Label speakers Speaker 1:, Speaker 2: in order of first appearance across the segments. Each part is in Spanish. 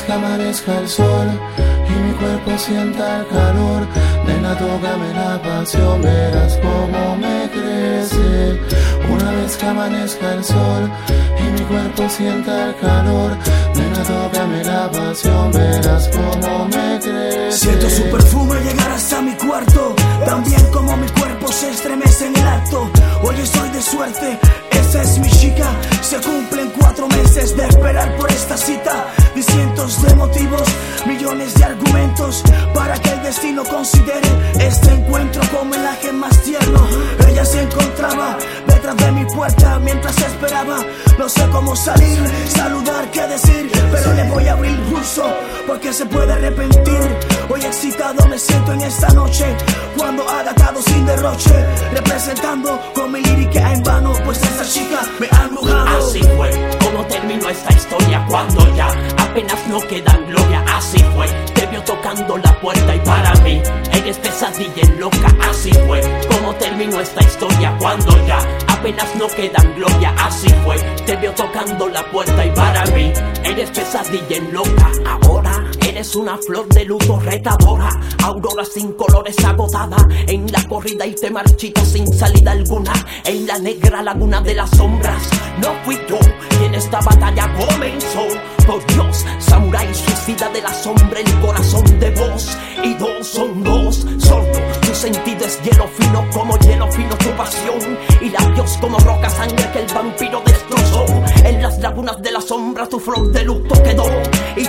Speaker 1: que amanezca el sol y mi cuerpo sienta el calor, nena, tócame la pasión, verás cómo me crece. Una vez que amanezca el sol y mi cuerpo sienta el calor, nena, tócame la pasión, verás cómo me crece.
Speaker 2: Siento su perfume llegar hasta mi cuarto, también como mi cuerpo se estremece en el acto. Hoy estoy de suerte, esa es mi chica. Se cumplen 4 meses de esperar por esta cita, y cientos de motivos, millones de argumentos para que el destino considere este encuentro como el aje más tierno. Ella se encontraba detrás de mi puerta mientras esperaba. No sé cómo salir, saludar, qué decir, pero le voy a abrir el pulso porque se puede arrepentir. Hoy excitado me siento en esta noche, cuando haga atado sin derroche, representando con mi lírica en vano, pues esta chica me ha embrujado.
Speaker 3: Así fue como terminó esta historia, cuando ya apenas no queda gloria. Así fue, te vio tocando la puerta y para mí eres pesadilla en loca. Así fue como terminó esta historia, cuando ya apenas no quedan gloria. Así fue, te vio tocando la puerta y para mí eres pesadilla en loca. Ahora eres una flor de luto retadora, aurora sin colores agotada en la corrida y te marchitas sin salida alguna en la negra laguna de las sombras. No fui yo quien esta batalla comenzó, por Dios, samurái suicida de la sombra, el corazón de voz y dos son dos. Sordo, tu sentido es hielo fino, como hielo fino tu pasión, y labios como roca sangre que el vampiro destrozó. En las lagunas de la sombra tu flor de luto quedó, y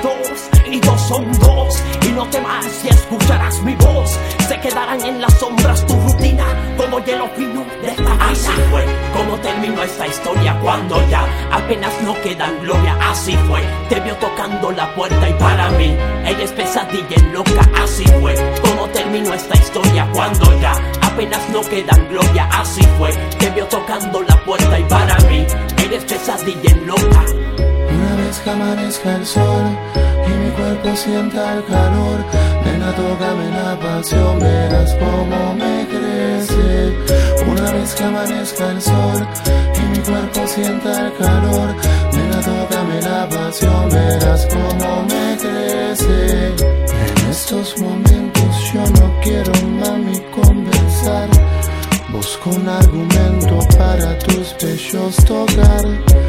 Speaker 3: dos son dos, y no temas si escucharás mi voz. Se quedarán en las sombras tu rutina como hielo fino de esta vida. Así fue como terminó esta historia, cuando ya apenas no quedan gloria. Así fue, te vio tocando la puerta y para mí eres pesadilla en loca. Así fue como terminó esta historia, cuando ya apenas no quedan gloria. Así fue, te vio tocando la puerta y para mí eres pesadilla en loca.
Speaker 1: Una vez que amanezca el sol y mi cuerpo sienta el calor, nena, tócame la pasión, verás cómo me crece. Una vez que amanezca el sol y mi cuerpo sienta el calor, nena, tócame la pasión, verás cómo me crece. En estos momentos yo no quiero, mami, conversar. Busco un argumento para tus pechos tocar.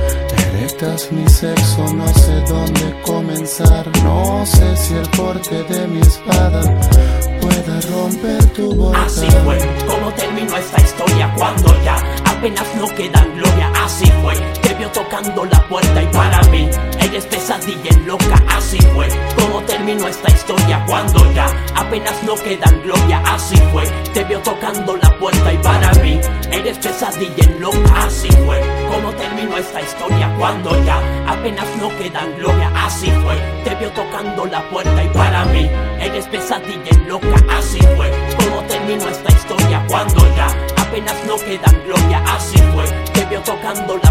Speaker 1: Erectas mi sexo, no sé dónde comenzar. No sé si el corte de mi espada pueda romper tu boca.
Speaker 3: Así fue como terminó esta historia, cuando ya apenas no quedan gloria. Así fue, te vio tocando la puerta y para mí eres pesadilla en loca. Así fue como terminó esta historia, cuando ya apenas no quedan gloria. Así fue, te vio tocando la puerta y para mí eres pesadilla en loca. Así fue como terminó esta historia, cuando ya apenas no quedan gloria. Así fue, te vio tocando la puerta y para mí eres pesadilla en loca. Así fue como terminó esta historia, cuando ya apenas no quedan gloria. Así fue, te vio tocando